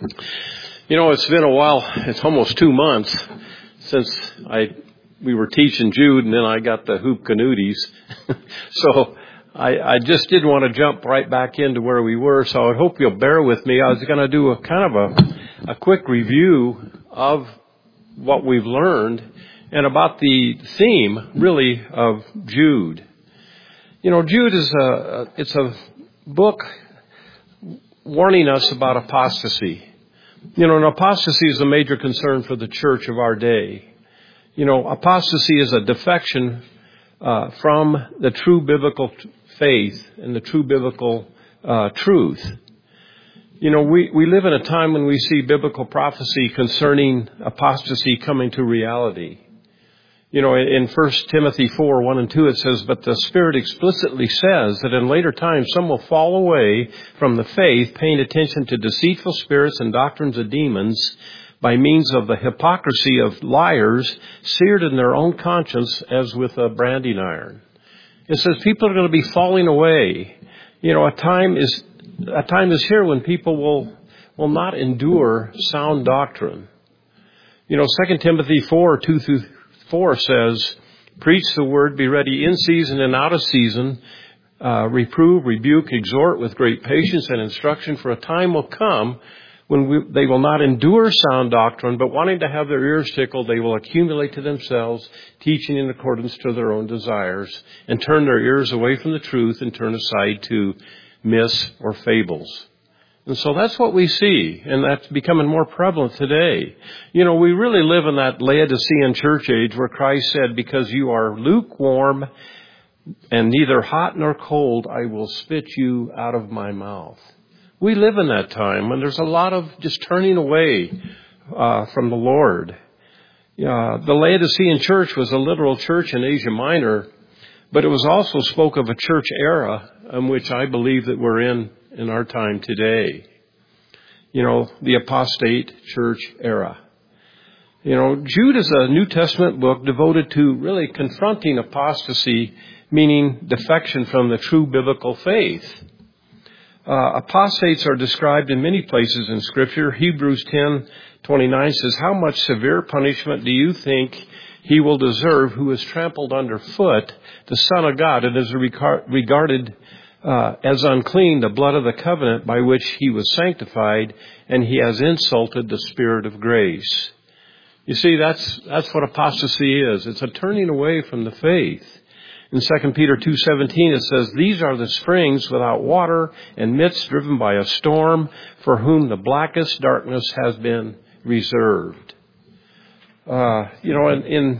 You know, it's been a while. It's almost 2 months since we were teaching Jude, and then I got the hoop canooties. So I just did want to jump right back into where we were. So I hope you'll bear with me. I was going to do a kind of a quick review of what we've learned and about the theme, really, of Jude. You know, Jude is it's a book warning us about apostasy. You know, and apostasy is a major concern for the church of our day. You know, apostasy is a defection from the true biblical faith and the true biblical truth. You know, we live in a time when we see biblical prophecy concerning apostasy coming to reality. You know, in 1 Timothy 4:1-2, it says, "But the Spirit explicitly says that in later times some will fall away from the faith, paying attention to deceitful spirits and doctrines of demons by means of the hypocrisy of liars, seared in their own conscience as with a branding iron." It says people are going to be falling away. You know, a time is here when people will not endure sound doctrine. You know, 2 Timothy 4:2-4 says, "Preach the word, be ready in season and out of season, reprove, rebuke, exhort with great patience and instruction, for a time will come when they will not endure sound doctrine, but wanting to have their ears tickled, they will accumulate to themselves teaching in accordance to their own desires, and turn their ears away from the truth and turn aside to myths or fables." And so that's what we see, and that's becoming more prevalent today. You know, we really live in that Laodicean church age where Christ said, "Because you are lukewarm and neither hot nor cold, I will spit you out of my mouth." We live in that time when there's a lot of just turning away from the Lord. The Laodicean church was a literal church in Asia Minor, but it was also spoke of a church era in which I believe that we're in our time today. You know, the apostate church era. You know, Jude is a New Testament book devoted to really confronting apostasy, meaning defection from the true biblical faith. Apostates are described in many places in Scripture. Hebrews 10:29 says, "How much severe punishment do you think he will deserve who has trampled underfoot the Son of God and is regarded as unclean the blood of the covenant by which he was sanctified, and he has insulted the Spirit of grace." You see, that's what apostasy is. It's a turning away from the faith. In 2 Peter 2:17 it says, "These are the springs without water and midst driven by a storm, for whom the blackest darkness has been reserved." You know, in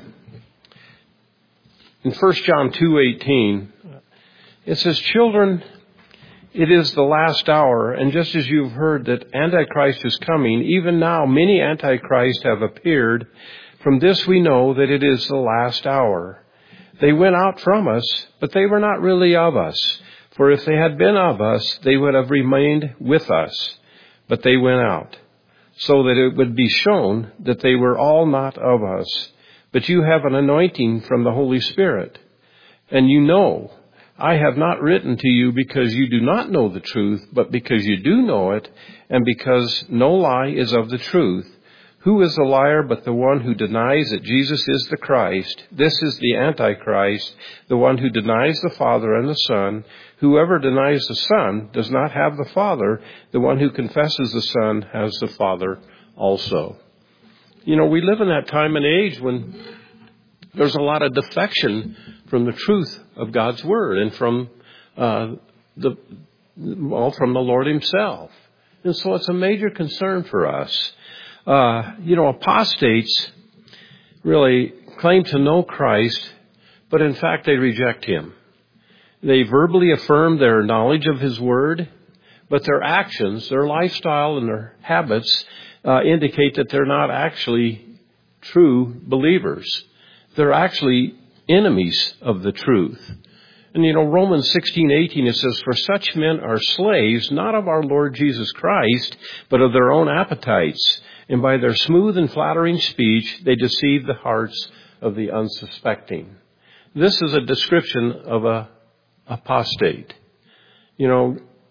1 John 2:18, it says, "Children, it is the last hour, and just as you've heard that Antichrist is coming, even now many Antichrists have appeared. From this we know that it is the last hour. They went out from us, but they were not really of us. For if they had been of us, they would have remained with us. But they went out, so that it would be shown that they were all not of us. But you have an anointing from the Holy Spirit. And you know, I have not written to you because you do not know the truth, but because you do know it, and because no lie is of the truth. Who is a liar but the one who denies that Jesus is the Christ? This is the Antichrist, the one who denies the Father and the Son. Whoever denies the Son does not have the Father. The one who confesses the Son has the Father also." You know, we live in that time and age when there's a lot of defection from the truth of God's Word and from the Lord Himself. And so it's a major concern for us. You know, apostates really claim to know Christ, but in fact they reject Him. They verbally affirm their knowledge of His Word, but their actions, their lifestyle, and their habits indicate that they're not actually true believers. They're actually enemies of the truth. And you know, Romans 16:18, it says, "For such men are slaves, not of our Lord Jesus Christ, but of their own appetites. And by their smooth and flattering speech, they deceive the hearts of the unsuspecting." This is a description of a apostate. You know,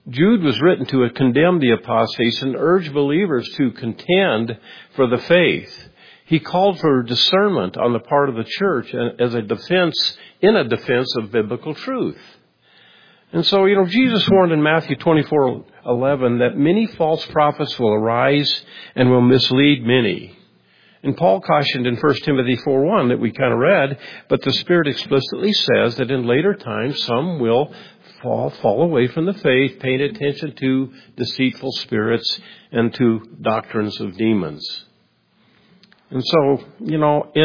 Jude was written to condemn the apostates and urge believers to contend for the faith. He called for discernment on the part of the church as a defense of biblical truth. And so, Jesus warned in Matthew 24:11 that many false prophets will arise and will mislead many. And Paul cautioned in 1 Timothy 4:1 that we kind of read, but the Spirit explicitly says that in later times some will fall away from the faith, paying attention to deceitful spirits and to doctrines of demons. And so, in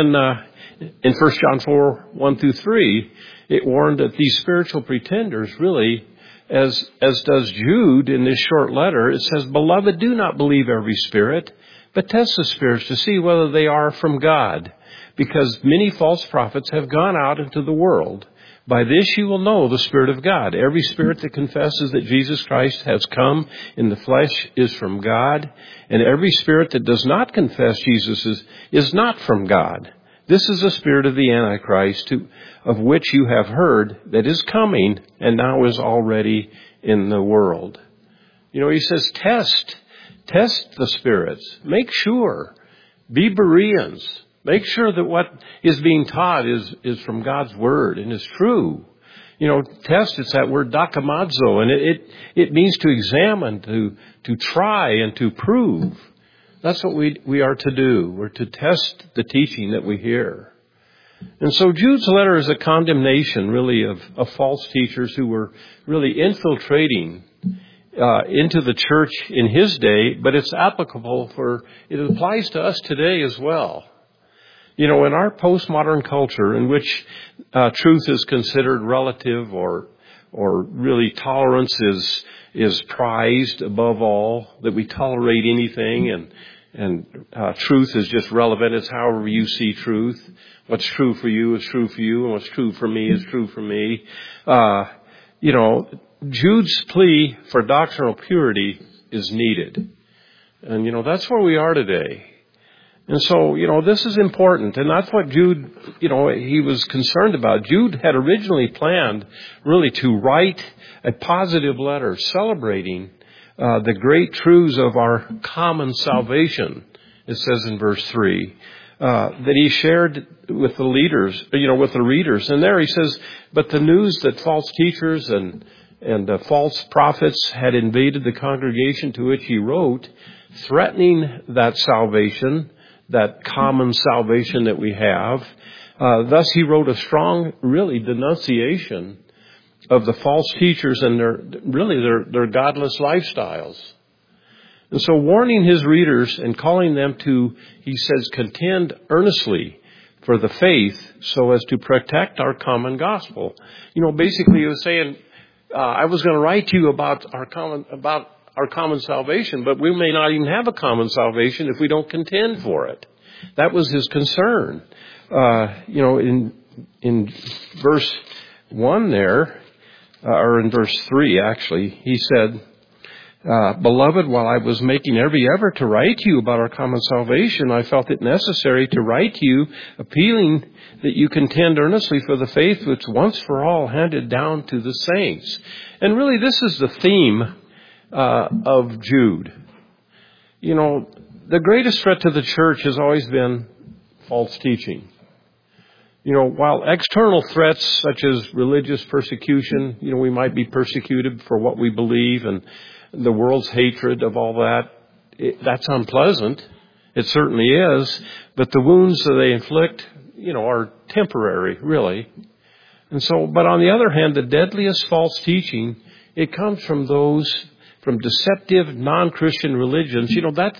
1 John 4:1-3, it warned that these spiritual pretenders really, as does Jude in this short letter, it says, "Beloved, do not believe every spirit, but test the spirits to see whether they are from God, because many false prophets have gone out into the world. By this you will know the Spirit of God. Every spirit that confesses that Jesus Christ has come in the flesh is from God, and every spirit that does not confess Jesus is not from God. This is the spirit of the Antichrist, of which you have heard that is coming and now is already in the world." He says, test the spirits. Make sure. Be Bereans. Make sure that what is being taught is from God's Word and is true. Test, it's that word dokimazo, and it means to examine, to try, and to prove. That's what we are to do. We're to test the teaching that we hear. And so Jude's letter is a condemnation, really, of false teachers who were really infiltrating into the church in his day, but it applies to us today as well. In our postmodern culture, in which truth is considered relative, or really tolerance is prized above all, that we tolerate anything, and truth is just relevant. It's however you see truth. What's true for you is true for you, and what's true for me is true for me. Jude's plea for doctrinal purity is needed. And, that's where we are today. And so, this is important. And that's what Jude, he was concerned about. Jude had originally planned really to write a positive letter celebrating the great truths of our common salvation, it says in verse 3, that he shared with the leaders, with the readers. And there he says, but the news that false teachers and false prophets had invaded the congregation to which he wrote, threatening that salvation, that common salvation that we have. Thus he wrote a strong, really, denunciation of the false teachers and their godless lifestyles. And so warning his readers and calling them to, he says, contend earnestly for the faith so as to protect our common gospel. Basically he was saying, I was going to write to you about our common salvation, but we may not even have a common salvation if we don't contend for it. That was his concern. In verse 1 there, or in verse 3 actually, he said, Beloved, while I was making every effort to write to you about our common salvation, I felt it necessary to write to you, appealing that you contend earnestly for the faith which once for all handed down to the saints. And really this is the theme of Jude. The greatest threat to the church has always been false teaching. While external threats such as religious persecution, we might be persecuted for what we believe, and the world's hatred of all that, that's unpleasant. It certainly is. But the wounds that they inflict, are temporary, really. And so, but on the other hand, the deadliest false teaching, it comes from deceptive non-Christian religions.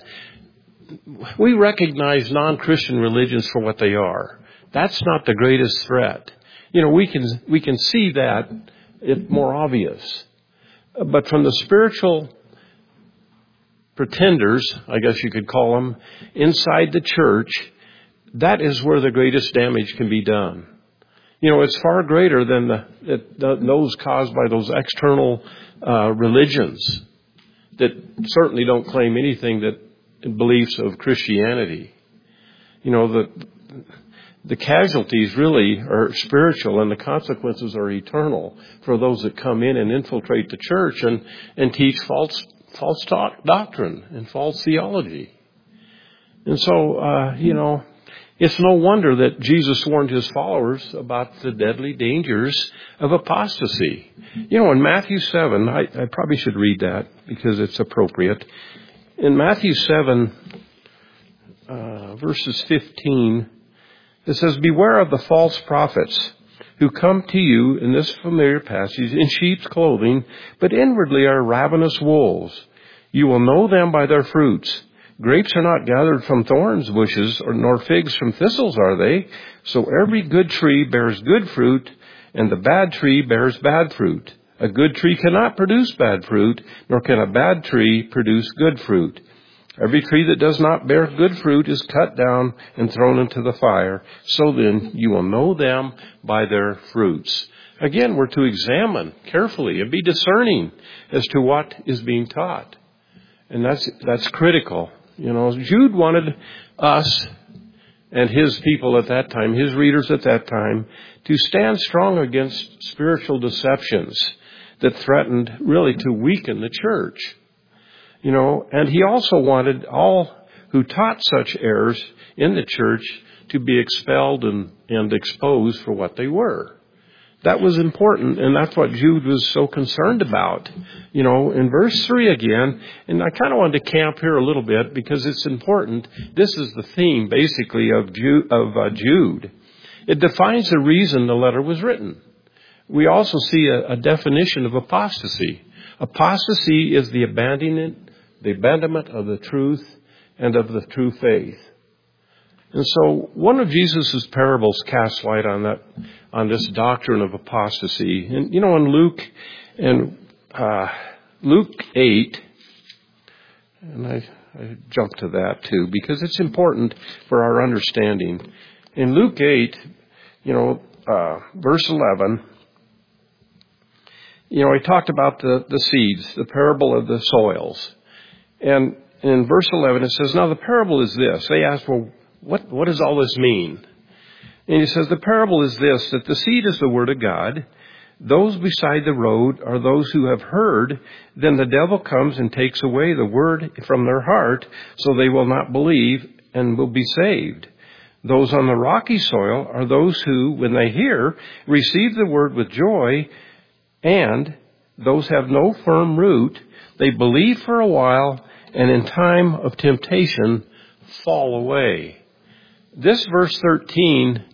We recognize non-Christian religions for what they are. That's not the greatest threat. We can see that it's more obvious. But from the spiritual pretenders, I guess you could call them, inside the church, that is where the greatest damage can be done. It's far greater than those caused by those external religions that certainly don't claim anything that beliefs of Christianity. the casualties really are spiritual and the consequences are eternal for those that come in and infiltrate the church and teach false doctrine and false theology. And so, it's no wonder that Jesus warned his followers about the deadly dangers of apostasy. In Matthew 7, I probably should read that because it's appropriate. In Matthew 7, verses 15, it says, "Beware of the false prophets who come to you," in this familiar passage, "in sheep's clothing, but inwardly are ravenous wolves. You will know them by their fruits. Grapes are not gathered from thorns bushes, nor figs from thistles, are they? So every good tree bears good fruit, and the bad tree bears bad fruit. A good tree cannot produce bad fruit, nor can a bad tree produce good fruit. Every tree that does not bear good fruit is cut down and thrown into the fire. So then you will know them by their fruits." Again, we're to examine carefully and be discerning as to what is being taught. And that's critical. Jude wanted us and his people at that time, his readers at that time, to stand strong against spiritual deceptions that threatened really to weaken the church. And he also wanted all who taught such errors in the church to be expelled and exposed for what they were. That was important, and that's what Jude was so concerned about. In verse 3 again, and I kind of wanted to camp here a little bit because it's important. This is the theme, basically, of Jude. It defines the reason the letter was written. We also see a definition of apostasy. Apostasy is the abandonment of the truth and of the true faith. And so one of Jesus' parables casts light on this doctrine of apostasy. And in Luke 8, and I jumped to that too because it's important for our understanding. In Luke 8, verse 11, he talked about the seeds, the parable of the soils. And in verse 11 it says, "Now the parable is this." They asked, "Well, what does all this mean?" And he says, "The parable is this, that the seed is the word of God. Those beside the road are those who have heard. Then the devil comes and takes away the word from their heart, so they will not believe and will be saved. Those on the rocky soil are those who, when they hear, receive the word with joy, and those have no firm root. They believe for a while, and in time of temptation fall away." This verse 13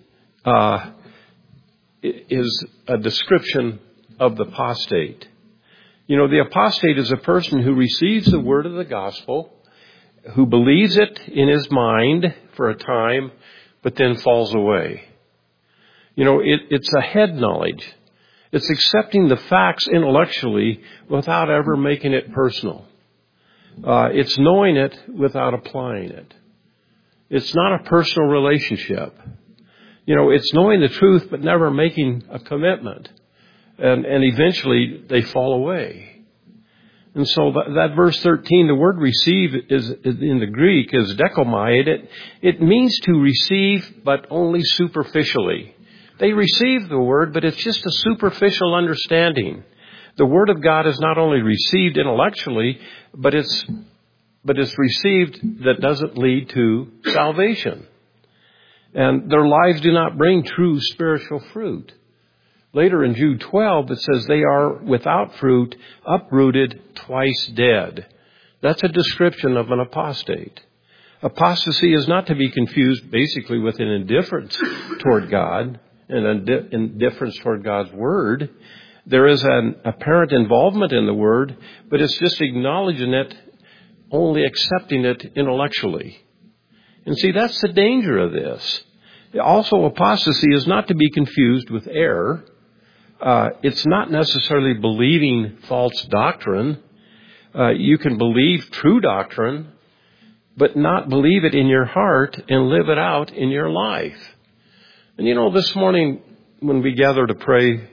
is a description of the apostate. The apostate is a person who receives the word of the gospel, who believes it in his mind for a time, but then falls away. It's a head knowledge. It's accepting the facts intellectually without ever making it personal. It's knowing it without applying it. It's not a personal relationship. It's knowing the truth but never making a commitment. And eventually they fall away. And so that verse 13, the word receive is in the Greek is dekomai. It means to receive but only superficially. They receive the word, but it's just a superficial understanding. The word of God is not only received intellectually, but it's received that doesn't lead to salvation. And their lives do not bring true spiritual fruit. Later in Jude 12, it says they are without fruit, uprooted, twice dead. That's a description of an apostate. Apostasy is not to be confused basically with an indifference toward God and an indifference toward God's word. There is an apparent involvement in the word, but it's just acknowledging it, only accepting it intellectually. And see, that's the danger of this. Also, apostasy is not to be confused with error. It's not necessarily believing false doctrine. You can believe true doctrine, but not believe it in your heart and live it out in your life. And this morning when we gather to pray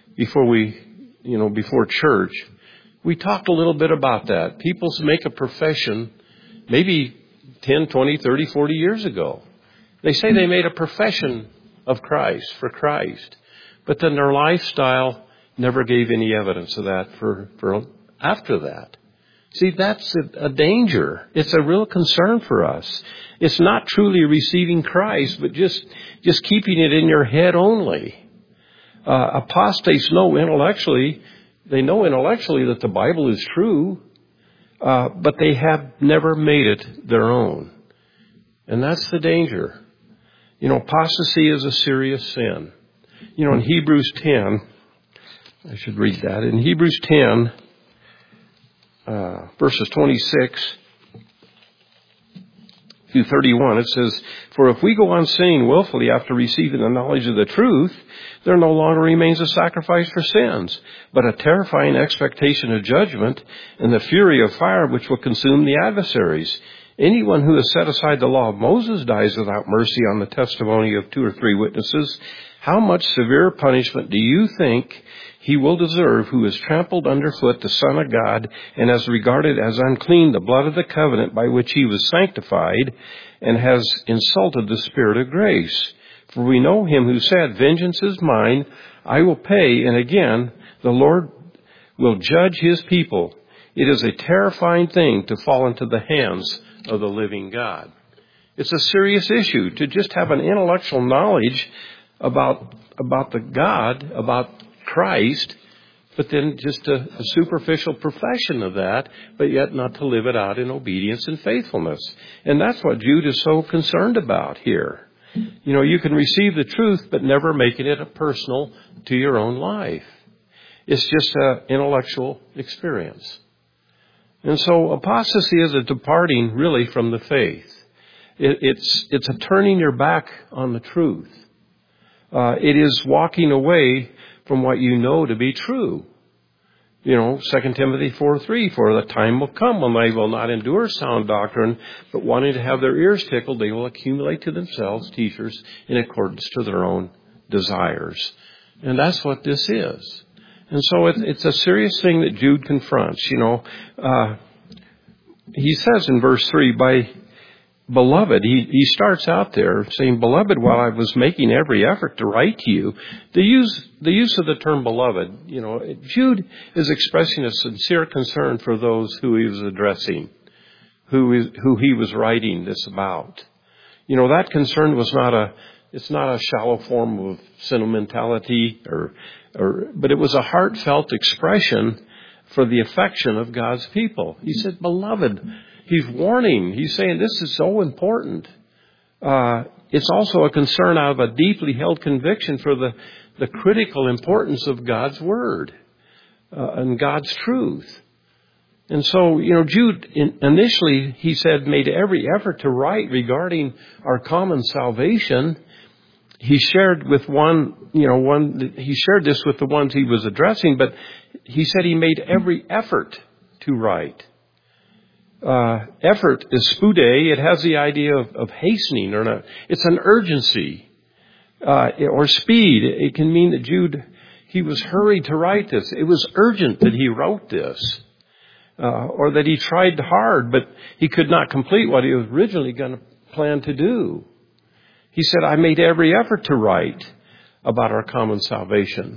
before church, we talked a little bit about that. People make a profession maybe 10, 20, 30, 40 years ago. They say they made a profession of Christ, for Christ, but then their lifestyle never gave any evidence of that for after that. See, that's a danger. It's a real concern for us. It's not truly receiving Christ, but just keeping it in your head only. Apostates know intellectually that the Bible is true, but they have never made it their own. And that's the danger. Apostasy is a serious sin. In Hebrews 10, I should read that. In Hebrews 10, verses 26 through 31, it says, "For if we go on sinning willfully after receiving the knowledge of the truth, there no longer remains a sacrifice for sins, but a terrifying expectation of judgment and the fury of fire which will consume the adversaries. Anyone who has set aside the law of Moses dies without mercy on the testimony of 2 or 3 witnesses. How much severe punishment do you think he will deserve who has trampled underfoot the Son of God and has regarded as unclean the blood of the covenant by which he was sanctified and has insulted the Spirit of grace? For we know him who said, 'Vengeance is mine, I will pay,' and again, 'The Lord will judge his people.' It is a terrifying thing to fall into the hands of the living God." It's a serious issue to just have an intellectual knowledge about the God, about Christ, but then just a superficial profession of that, but yet not to live it out in obedience and faithfulness. And that's what Jude is so concerned about here. You can receive the truth, but never making it a personal to your own life. It's just an intellectual experience. And so apostasy is a departing really from the faith. It's a turning your back on the truth. It is walking away from what you know to be true. 2 Timothy 4:3, "For the time will come when they will not endure sound doctrine, but wanting to have their ears tickled, they will accumulate to themselves teachers in accordance to their own desires." And that's what this is. And so it's a serious thing that Jude confronts. He says in verse 3, "By Beloved," he starts out there saying, "Beloved, while I was making every effort to write to you," the use of the term beloved, Jude is expressing a sincere concern for those who he was addressing, who he was writing this about. That concern it's not a shallow form of sentimentality but it was a heartfelt expression for the affection of God's people. He said, "Beloved." He's warning. He's saying this is so important. It's also a concern out of a deeply held conviction for the critical importance of God's Word and God's truth. And so, Jude, initially, he said, made every effort to write regarding our common salvation. He shared he shared this with the ones he was addressing, but he said he made every effort to write. Effort is spude. It has the idea of hastening, it's an urgency, or speed. It can mean that Jude, he was hurried to write this. It was urgent that he wrote this, or that he tried hard, but he could not complete what he was originally going to plan to do. He said, "I made every effort to write about our common salvation."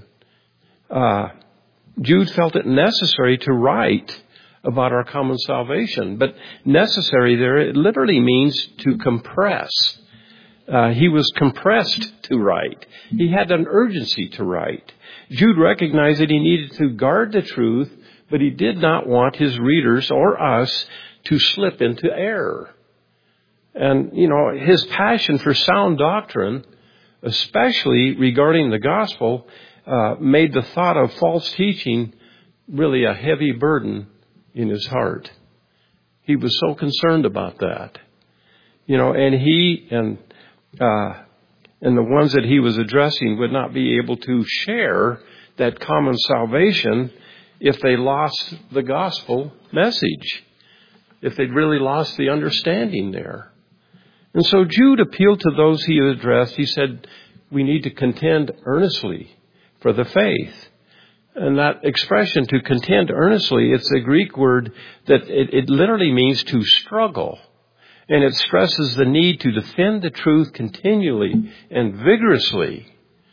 Jude felt it necessary to write about our common salvation. But necessary there, it literally means to compress. He was compressed to write. He had an urgency to write. Jude recognized that he needed to guard the truth, but he did not want his readers or us to slip into error. And, his passion for sound doctrine, especially regarding the gospel, made the thought of false teaching really a heavy burden in his heart. He was so concerned about that. And he and the ones that he was addressing would not be able to share that common salvation if they lost the gospel message, if they'd really lost the understanding there. And so Jude appealed to those he addressed. He said, we need to contend earnestly for the faith. And that expression, to contend earnestly, it's a Greek word that it literally means to struggle. And it stresses the need to defend the truth continually and vigorously.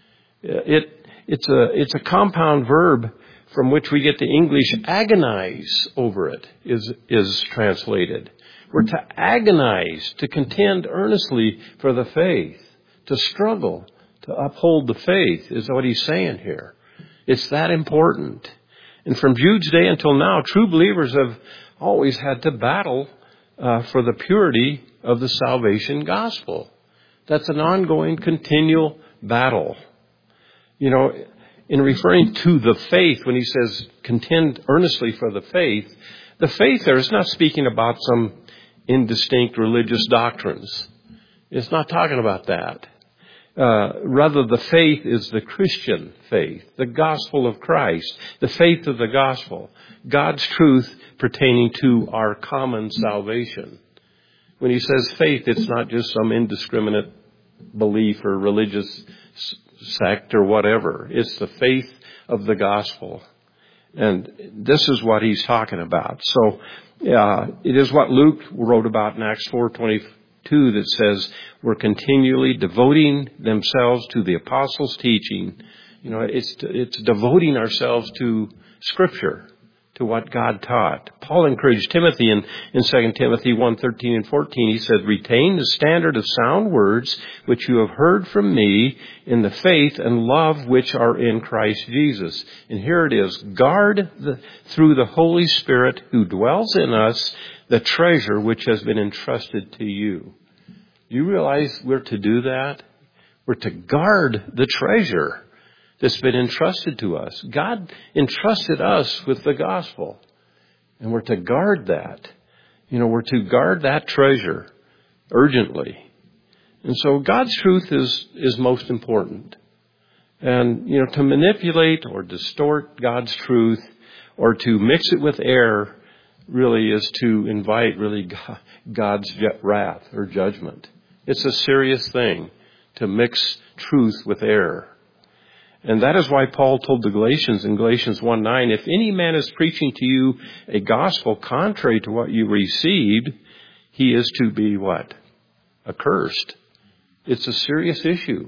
It's a compound verb from which we get the English agonize over it is translated. We're to agonize, to contend earnestly for the faith, to struggle, to uphold the faith is what he's saying here. It's that important. And from Jude's day until now, true believers have always had to battle for the purity of the salvation gospel. That's an ongoing, continual battle. You know, in referring to the faith, when he says contend earnestly for the faith there is not speaking about some indistinct religious doctrines. It's not talking about that. Rather, the faith is the Christian faith, the gospel of Christ, the faith of the gospel, God's truth pertaining to our common salvation. When he says faith, it's not just some indiscriminate belief or religious sect or whatever. It's the faith of the gospel. And this is what he's talking about. So, it is what Luke wrote about in Acts 4:22 that says we're continually devoting themselves to the apostles' teaching. You know, it's devoting ourselves to Scripture, to what God taught. Paul encouraged Timothy in 2 Timothy 1:13 and 14. He said, retain the standard of sound words which you have heard from me in the faith and love which are in Christ Jesus. And here it is. Guard through the Holy Spirit who dwells in us the treasure which has been entrusted to you. Do you realize we're to do that? We're to guard the treasure that's been entrusted to us. God entrusted us with the gospel. And we're to guard that. You know, we're to guard that treasure urgently. And so God's truth is most important. And, you know, to manipulate or distort God's truth or to mix it with error really is to invite really God's wrath or judgment. It's a serious thing to mix truth with error. And that is why Paul told the Galatians in Galatians 1:9, if any man is preaching to you a gospel contrary to what you received, he is to be what? Accursed. It's a serious issue.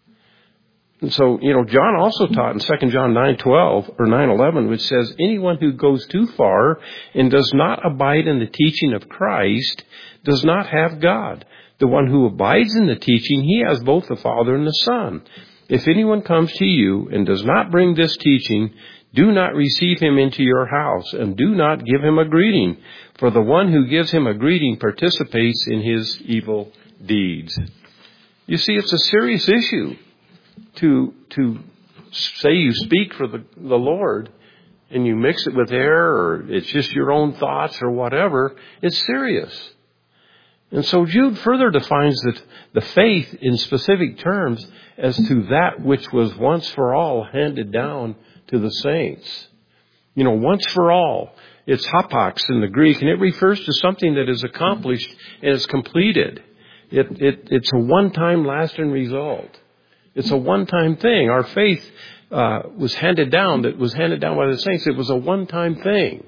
And so, you know, John also taught in 2 John 9:12 or 9:11, which says, anyone who goes too far and does not abide in the teaching of Christ does not have God. The one who abides in the teaching, he has both the Father and the Son. If anyone comes to you and does not bring this teaching, do not receive him into your house and do not give him a greeting. For the one who gives him a greeting participates in his evil deeds. You see, it's a serious issue to say you speak for the Lord and you mix it with error or it's just your own thoughts or whatever. It's serious. And so Jude further defines the faith in specific terms as to that which was once for all handed down to the saints. You know, once for all. It's hapax in the Greek, and it refers to something that is accomplished and is completed. It's a one-time lasting result. It's a one-time thing. Our faith was handed down. That was handed down by the saints. It was a one-time thing.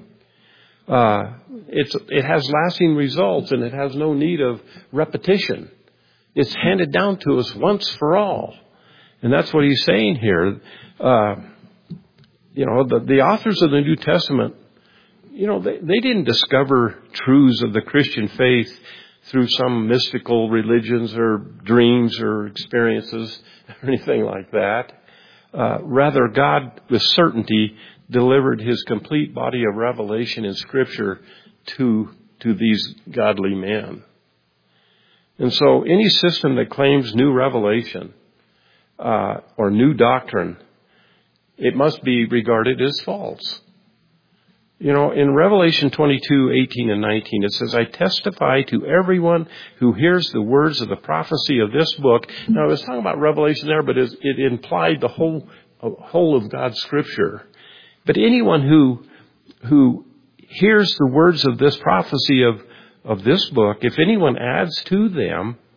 It has lasting results and it has no need of repetition. It's handed down to us once for all. And that's what he's saying here. You know, the authors of the New Testament, you know, they didn't discover truths of the Christian faith through some mystical religions or dreams or experiences or anything like that. Rather, God, with certainty, delivered his complete body of revelation in Scripture to these godly men. And so any system that claims new revelation or new doctrine, it must be regarded as false. You know, in Revelation 22:18 and 19, it says, I testify to everyone who hears the words of the prophecy of this book. Now, I was talking about Revelation there, but it implied the whole of God's Scripture. But anyone who hears the words of this prophecy of this book, if anyone adds to them,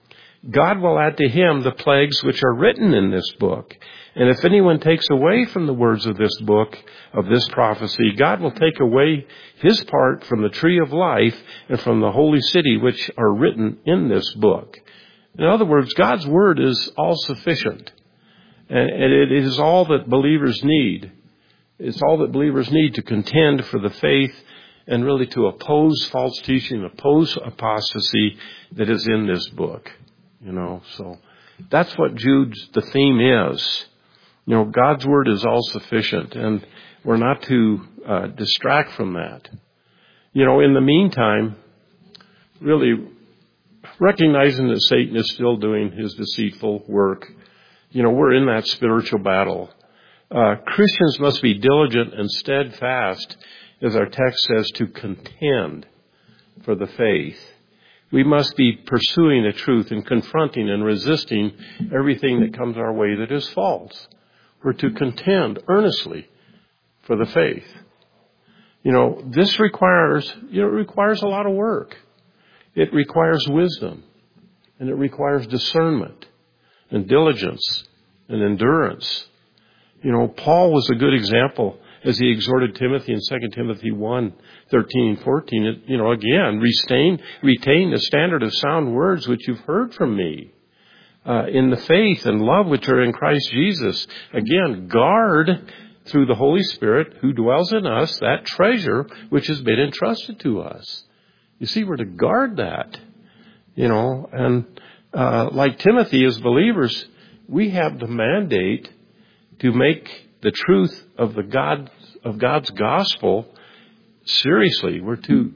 God will add to him the plagues which are written in this book. And if anyone takes away from the words of this book, of this prophecy, God will take away his part from the tree of life and from the holy city which are written in this book. In other words, God's word is all sufficient. And it is all that believers need. It's all that believers need to contend for the faith and really to oppose false teaching, oppose apostasy that is in this book. So that's what the theme is. God's word is all sufficient, and we're not to distract from that. In the meantime, really recognizing that Satan is still doing his deceitful work, we're in that spiritual battle. Christians must be diligent and steadfast, as our text says, to contend for the faith. We must be pursuing the truth and confronting and resisting everything that comes our way that is false. We're to contend earnestly for the faith. This requires a lot of work. It requires wisdom, and it requires discernment and diligence and endurance. Paul was a good example as he exhorted Timothy in 2 Timothy 1:13-14. Again, retain the standard of sound words which you've heard from me in the faith and love which are in Christ Jesus. Again, guard through the Holy Spirit who dwells in us that treasure which has been entrusted to us. You see, we're to guard that, and like Timothy, as believers, we have the mandate to make the truth of God's gospel seriously. We're to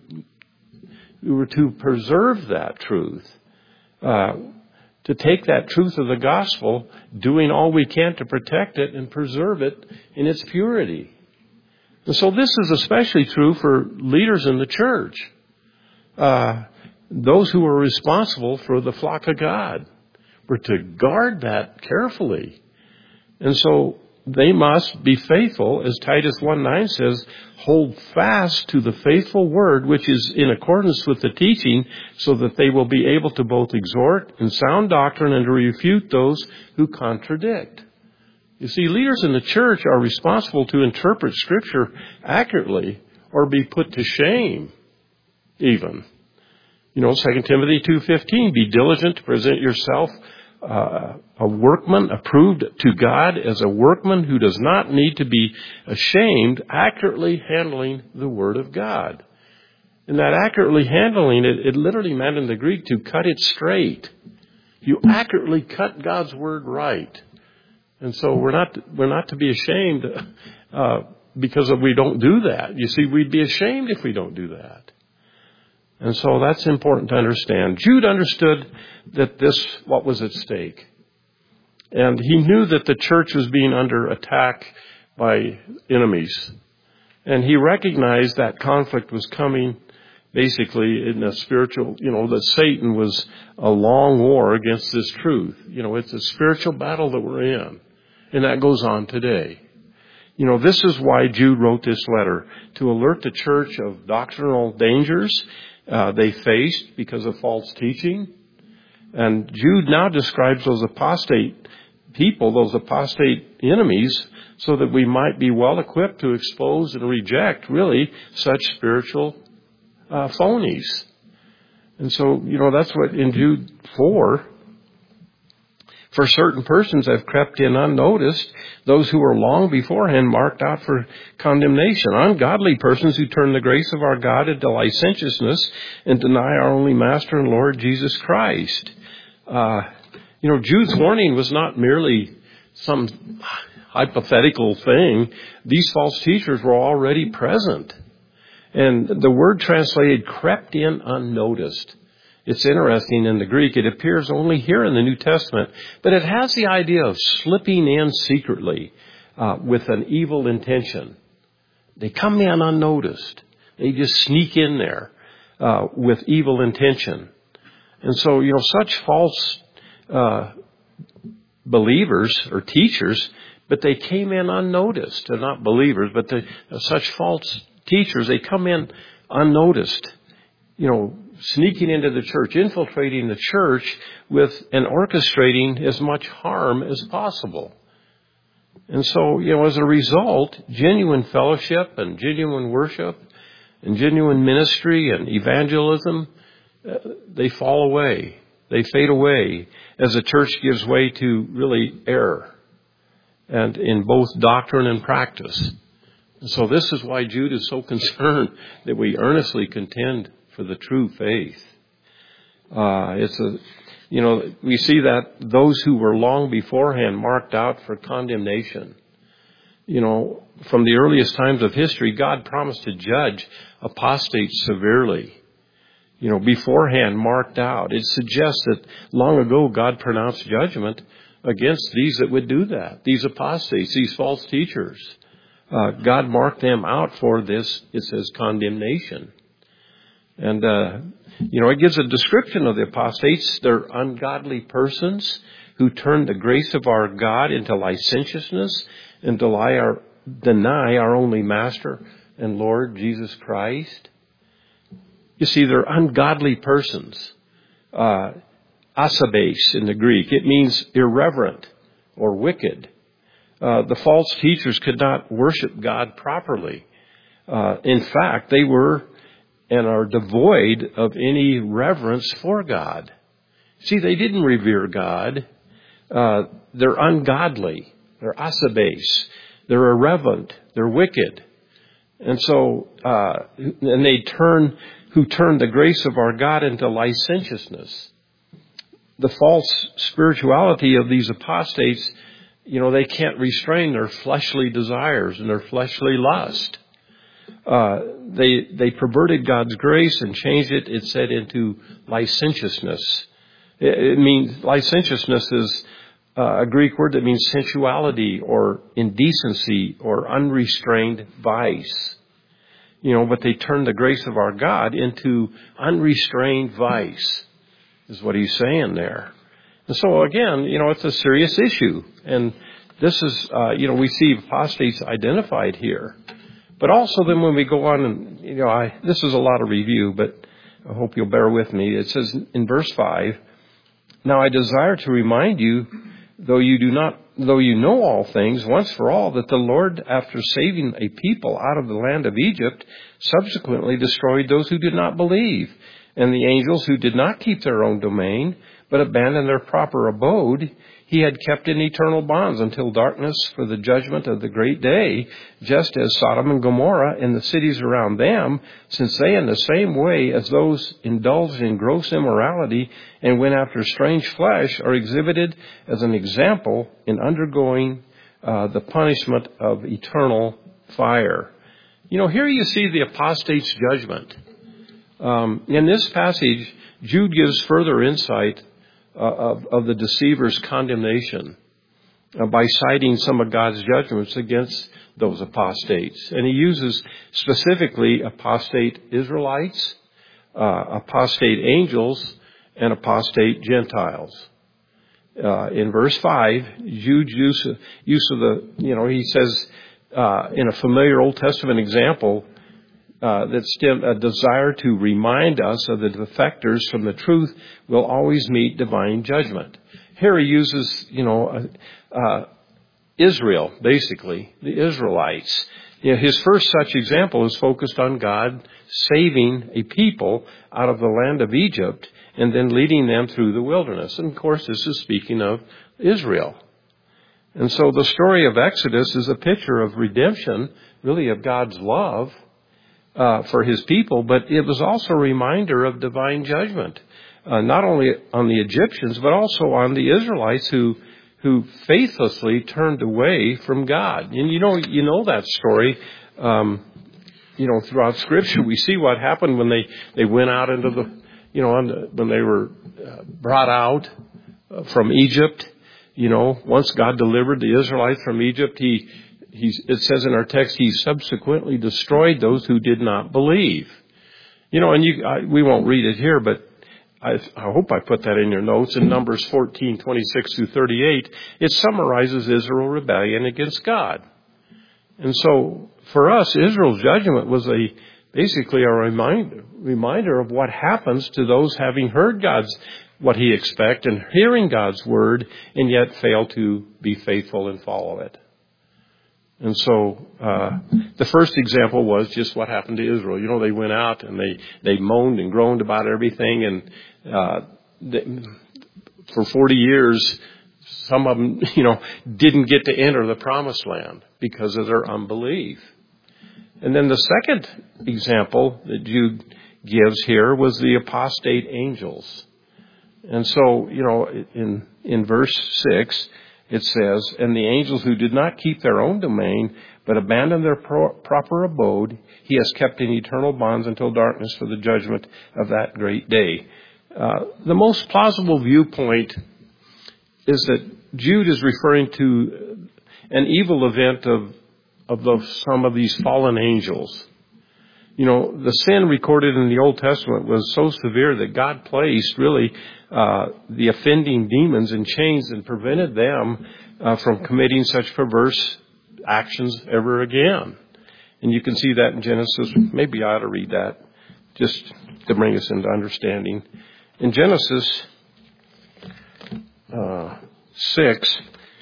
preserve that truth, to take that truth of the gospel, doing all we can to protect it and preserve it in its purity. And so this is especially true for leaders in the church, those who are responsible for the flock of God. We're to guard that carefully. And so they must be faithful, as Titus 1:9 says, hold fast to the faithful word which is in accordance with the teaching, so that they will be able to both exhort in sound doctrine and to refute those who contradict. You see, leaders in the church are responsible to interpret Scripture accurately or be put to shame even. 2 Timothy 2:15, be diligent to present yourself a workman approved to God as a workman who does not need to be ashamed, accurately handling the Word of God. And that accurately handling it literally meant in the Greek to cut it straight. You accurately cut God's Word right. And so we're not to be ashamed because we don't do that. You see, we'd be ashamed if we don't do that. And so that's important to understand. Jude understood that what was at stake. And he knew that the church was being under attack by enemies. And he recognized that conflict was coming basically in a spiritual, that Satan was a long war against this truth. It's a spiritual battle that we're in. And that goes on today. This is why Jude wrote this letter, to alert the church of doctrinal dangers they faced because of false teaching. And Jude now describes those apostate people, those apostate enemies, so that we might be well equipped to expose and reject really such spiritual phonies. And so, that's what in Jude 4, for certain persons have crept in unnoticed, those who were long beforehand marked out for condemnation, ungodly persons who turn the grace of our God into licentiousness and deny our only Master and Lord Jesus Christ. Jude's warning was not merely some hypothetical thing. These false teachers were already present. And the word translated crept in unnoticed. It's interesting in the Greek. It appears only here in the New Testament, but it has the idea of slipping in secretly with an evil intention. They come in unnoticed. They just sneak in there with evil intention. And so, such false believers or teachers, but they came in unnoticed. They're not believers, but such false teachers, they come in unnoticed. sneaking into the church, infiltrating the church and orchestrating as much harm as possible. And so, as a result, genuine fellowship and genuine worship and genuine ministry and evangelism, they fall away. They fade away as the church gives way to really error, and in both doctrine and practice. And so this is why Jude is so concerned that we earnestly contend for the true faith. We see that those who were long beforehand marked out for condemnation. From the earliest times of history, God promised to judge apostates severely. Beforehand marked out. It suggests that long ago God pronounced judgment against these that would do that, these apostates, these false teachers. God marked them out for this, it says, condemnation. And, it gives a description of the apostates. They're ungodly persons who turn the grace of our God into licentiousness and deny our only Master and Lord, Jesus Christ. You see, they're ungodly persons. Asabes in the Greek. It means irreverent or wicked. The false teachers could not worship God properly. In fact, they were and are devoid of any reverence for God. See, they didn't revere God. They're ungodly. They're asabes. They're irreverent. They're wicked. And so, who turn the grace of our God into licentiousness. The false spirituality of these apostates, they can't restrain their fleshly desires and their fleshly lust. They perverted God's grace and changed it, it said, into licentiousness. It means, licentiousness is a Greek word that means sensuality or indecency or unrestrained vice. But they turned the grace of our God into unrestrained vice, is what he's saying there. And so again, it's a serious issue. And this is, we see apostates identified here. But also then when we go on and, this is a lot of review, but I hope you'll bear with me. It says in verse 5, "Now I desire to remind you, though you know all things once for all, that the Lord, after saving a people out of the land of Egypt, subsequently destroyed those who did not believe, and the angels who did not keep their own domain, but abandoned their proper abode, he had kept in eternal bonds until darkness for the judgment of the great day, just as Sodom and Gomorrah and the cities around them, since they in the same way as those indulged in gross immorality and went after strange flesh are exhibited as an example in undergoing the punishment of eternal fire." Here you see the apostate's judgment. In this passage, Jude gives further insight of the deceiver's condemnation by citing some of God's judgments against those apostates. And he uses specifically apostate Israelites, apostate angels, and apostate Gentiles. In verse 5, Jude's use of he says in a familiar Old Testament example, that a desire to remind us of the defectors from the truth will always meet divine judgment. Here he uses, Israel, basically, the Israelites. His first such example is focused on God saving a people out of the land of Egypt and then leading them through the wilderness. And of course, this is speaking of Israel. And so the story of Exodus is a picture of redemption, really of God's love for his people, but it was also a reminder of divine judgment, not only on the Egyptians, but also on the Israelites who faithlessly turned away from God. And you know that story. Throughout Scripture, we see what happened when they went out into when they were brought out from Egypt. Once God delivered the Israelites from Egypt, it says in our text, he subsequently destroyed those who did not believe. We won't read it here, but I hope I put that in your notes. In Numbers 14:26-38, it summarizes Israel's rebellion against God. And so, for us, Israel's judgment was a basically a reminder of what happens to those having heard what He expects and hearing God's Word and yet fail to be faithful and follow it. And so the first example was just what happened to Israel. You know, they went out and they moaned and groaned about everything, and for 40 years, some of them, didn't get to enter the promised land because of their unbelief. And then the second example that Jude gives here was the apostate angels. And so, in verse 6, it says, "And the angels who did not keep their own domain, but abandoned their proper abode, He has kept in eternal bonds until darkness for the judgment of that great day." The most plausible viewpoint is that Jude is referring to an evil event of some of these fallen angels. The sin recorded in the Old Testament was so severe that God placed really the offending demons in chains and prevented them from committing such perverse actions ever again. And you can see that in Genesis. Maybe I ought to read that just to bring us into understanding. In Genesis 6,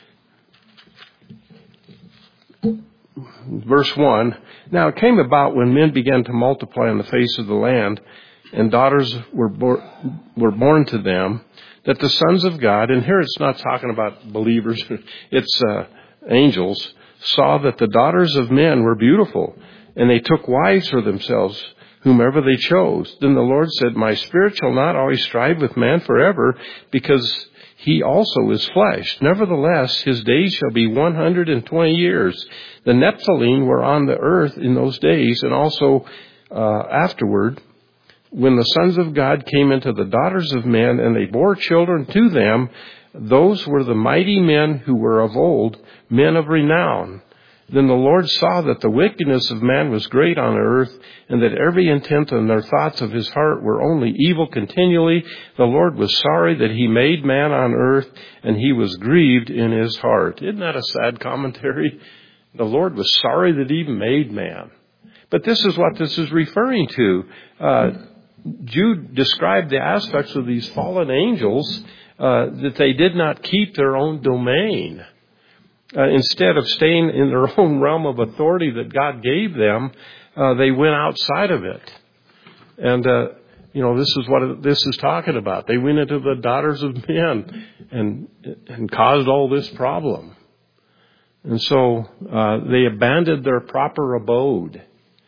verse 1, "Now it came about when men began to multiply on the face of the land, and daughters were born to them, that the sons of God," and here it's not talking about believers, it's angels, "saw that the daughters of men were beautiful, and they took wives for themselves, whomever they chose. Then the Lord said, My spirit shall not always strive with man forever, because he also is flesh. Nevertheless, his days shall be 120 years. The Nephilim were on the earth in those days, and also afterward, when the sons of God came into the daughters of men, and they bore children to them, those were the mighty men who were of old, men of renown. Then the Lord saw that the wickedness of man was great on earth, and that every intent and their thoughts of his heart were only evil continually. The Lord was sorry that he made man on earth, and he was grieved in his heart." Isn't that a sad commentary? The Lord was sorry that he made man. But this is what this is referring to. Jude described the aspects of these fallen angels, that they did not keep their own domain. Instead of staying in their own realm of authority that God gave them, they went outside of it. And, this is what this is talking about. They went into the daughters of men and caused all this problem. And so they abandoned their proper abode.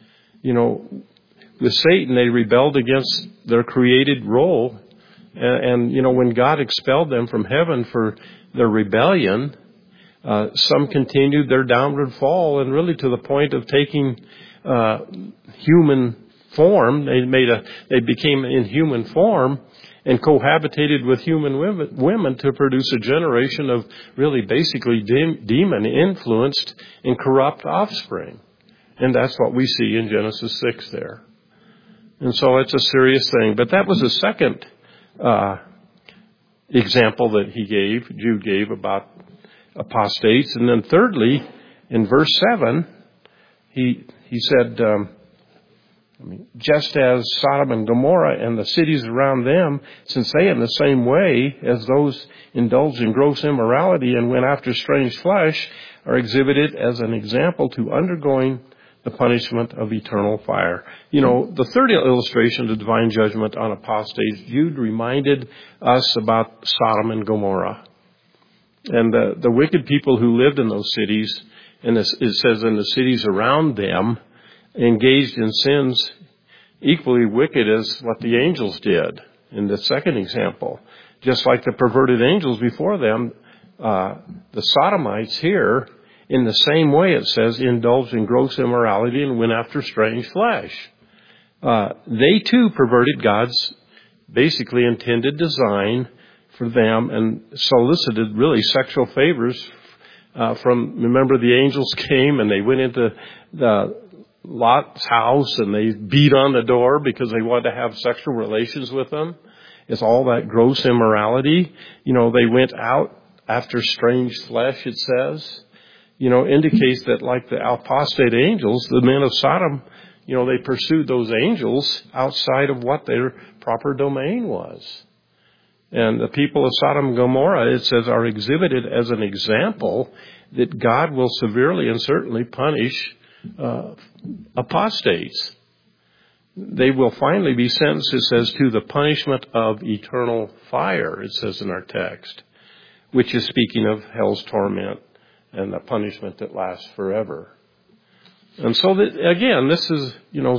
With Satan, they rebelled against their created role. And when God expelled them from heaven for their rebellion, some continued their downward fall, and really to the point of taking human form. They became in human form and cohabitated with human women to produce a generation of really basically demon-influenced and corrupt offspring. And that's what we see in Genesis 6 there. And so it's a serious thing. But that was the second example that Jude gave about apostates. And then thirdly, in verse 7, he said, just as Sodom and Gomorrah and the cities around them, since they in the same way as those indulged in gross immorality and went after strange flesh, are exhibited as an example to undergoing the punishment of eternal fire. The third illustration of divine judgment on apostates, Jude reminded us about Sodom and Gomorrah. And the wicked people who lived in those cities, and it says in the cities around them, engaged in sins equally wicked as what the angels did in the second example. Just like the perverted angels before them, the Sodomites here, in the same way it says, indulged in gross immorality and went after strange flesh. They too perverted God's basically intended design for them and solicited really sexual favors remember the angels came and they went into Lot's house and they beat on the door because they wanted to have sexual relations with them. It's all that gross immorality. They went out after strange flesh, it says. Indicates that like the apostate angels, the men of Sodom, they pursued those angels outside of what their proper domain was. And the people of Sodom and Gomorrah, it says, are exhibited as an example that God will severely and certainly punish apostates. They will finally be sentenced, it says, to the punishment of eternal fire, it says in our text, which is speaking of hell's torment and the punishment that lasts forever. And so, again, this is,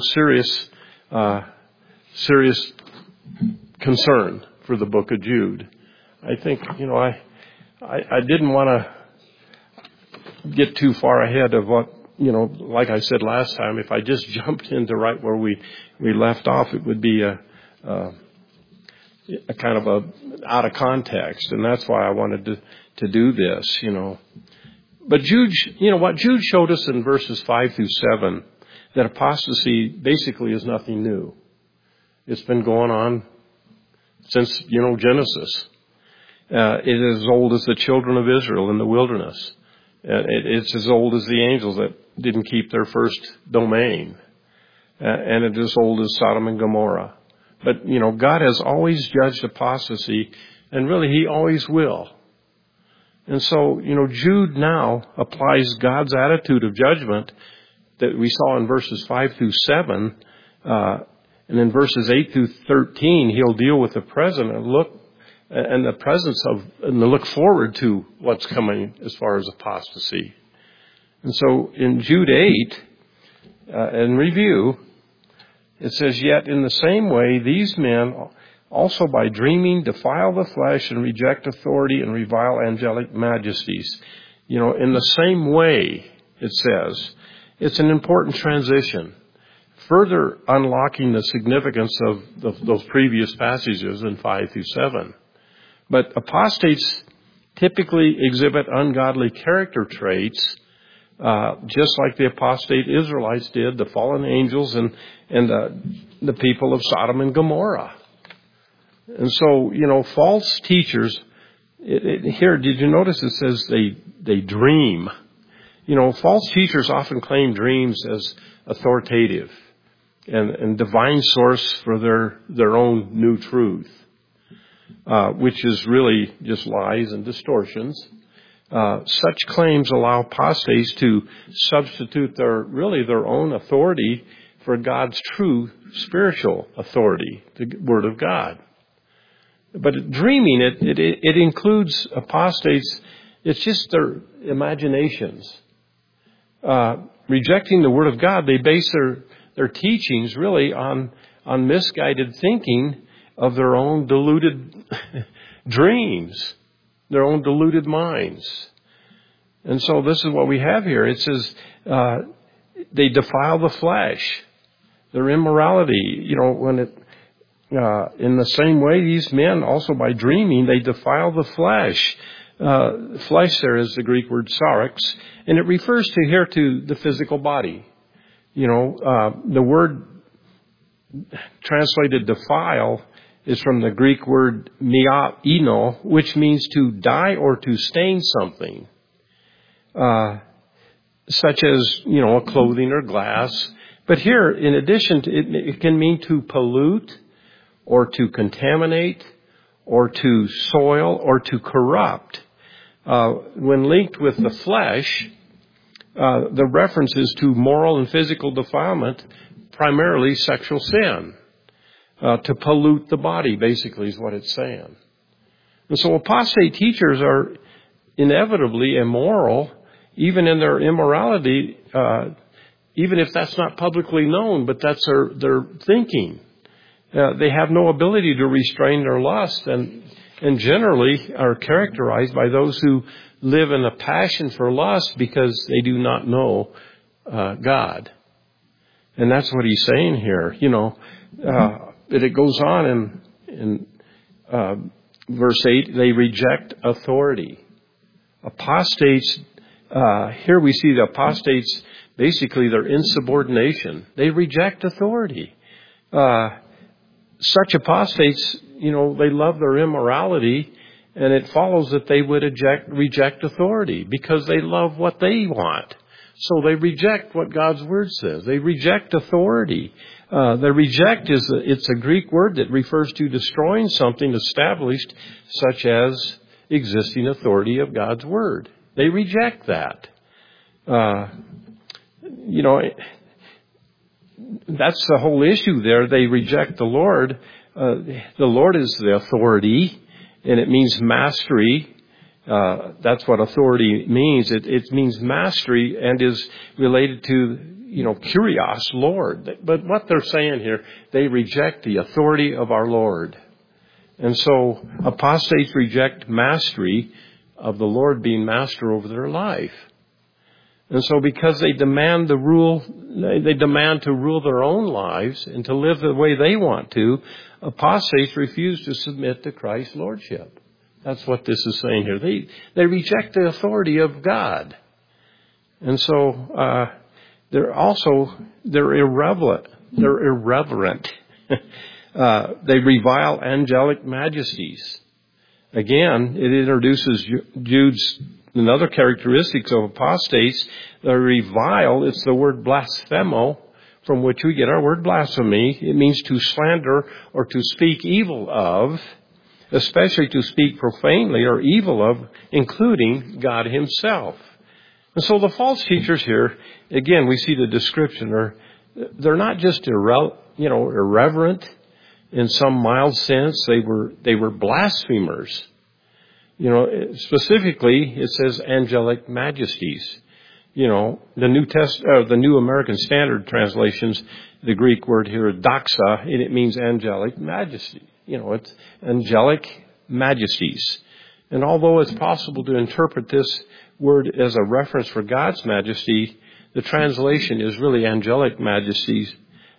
serious concern for the book of Jude. I think, I didn't want to get too far ahead of what, like I said last time, if I just jumped into right where we left off, it would be a kind of a out of context. And that's why I wanted to do this, But Jude, what Jude showed us in verses 5 through 7, that apostasy basically is nothing new. It's been going on since, Genesis. It is as old as the children of Israel in the wilderness. It's as old as the angels that didn't keep their first domain. And it is as old as Sodom and Gomorrah. But, God has always judged apostasy, and really He always will. And so, Jude now applies God's attitude of judgment that we saw in verses 5 through 7. And in verses 8 through 13, he'll deal with the present and look forward to what's coming as far as apostasy. And so in Jude 8, in review, it says, "Yet in the same way, these men also by dreaming defile the flesh and reject authority and revile angelic majesties." In the same way, it says, it's an important transition, further unlocking the significance of those previous passages in 5 through 7. But apostates typically exhibit ungodly character traits, just like the apostate Israelites did, the fallen angels and the people of Sodom and Gomorrah. And so, false teachers, here, did you notice it says they dream? False teachers often claim dreams as authoritative and divine source for their own new truth, which is really just lies and distortions. Such claims allow apostates to substitute their own authority for God's true spiritual authority, the Word of God. But dreaming, it includes apostates. It's just their imaginations. Rejecting the Word of God, they base their teachings really on misguided thinking of their own deluded dreams, their own deluded minds. And so this is what we have here. It says they defile the flesh, their immorality. In the same way, these men also by dreaming, they defile the flesh. Flesh there is the Greek word sarx, and it refers to the physical body. The word translated defile is from the Greek word miaino, which means to dye or to stain something, such as, clothing or glass. But here, in addition, it can mean to pollute or to contaminate or to soil or to corrupt. When linked with the flesh, the reference is to moral and physical defilement, primarily sexual sin. To pollute the body, basically, is what it's saying. And so apostate teachers are inevitably immoral, even in their immorality, even if that's not publicly known, but that's their thinking. They have no ability to restrain their lust and generally are characterized by those who live in a passion for lust because they do not know God. And that's what he's saying here. It goes on in verse 8, they reject authority. Apostates, here we see the apostates, basically their insubordination. They reject authority. Such apostates, they love their immorality, and it follows that they would reject authority because they love what they want. So they reject what God's Word says. They reject authority. The reject it's a Greek word that refers to destroying something established, such as existing authority of God's Word. They reject that. That's the whole issue there. They reject the Lord. The Lord is the authority, and it means mastery. That's what authority means. It means mastery and is related to, Kyrios, Lord. But what they're saying here, they reject the authority of our Lord. And so apostates reject mastery of the Lord being master over their life. And so because they demand to rule their own lives and to live the way they want to, apostates refuse to submit to Christ's lordship. That's what this is saying here. They reject the authority of God. And so they're irreverent. They're irreverent. They revile angelic majesties. Again, it introduces Jude's another characteristics of apostates. They revile. It's the word blasphemo, from which we get our word blasphemy. It means to slander or to speak evil of, especially to speak profanely or evil of, including God Himself. And so the false teachers here, again, we see the description. They're not just irreverent in some mild sense. They were blasphemers. Specifically, it says angelic majesties. The New American Standard translations, the Greek word here, doxa, and it means angelic majesty. It's angelic majesties. And although it's possible to interpret this word as a reference for God's majesty, the translation is really angelic majesties,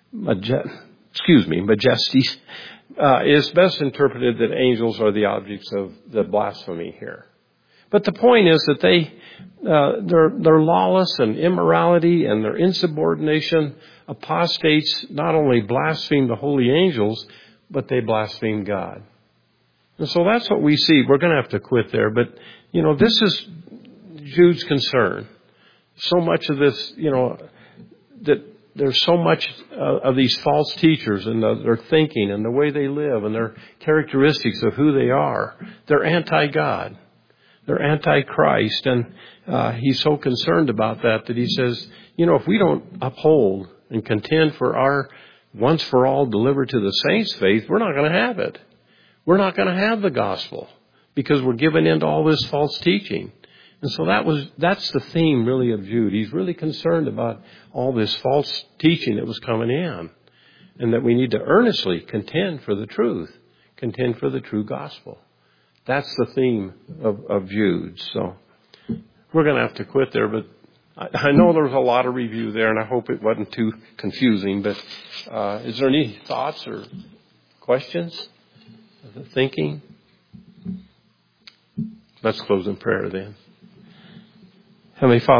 majesties. It's best interpreted that angels are the objects of the blasphemy here. But the point is that their lawless and immorality and their insubordination, apostates not only blaspheme the holy angels, but they blaspheme God. And so that's what we see. We're going to have to quit there. But, this is Jude's concern. So much of this, that there's so much of these false teachers and their thinking and the way they live and their characteristics of who they are. They're anti-God. They're anti-Christ. And he's so concerned about that he says, if we don't uphold and contend for our once for all delivered to the saints' faith, we're not going to have it. We're not going to have the gospel because we're giving in to all this false teaching. And so that's the theme really of Jude. He's really concerned about all this false teaching that was coming in, and that we need to earnestly contend for the truth, contend for the true gospel. That's the theme of Jude. So we're going to have to quit there, but I know there was a lot of review there, and I hope it wasn't too confusing. But is there any thoughts or questions? Thinking? Let's close in prayer then. Heavenly Father,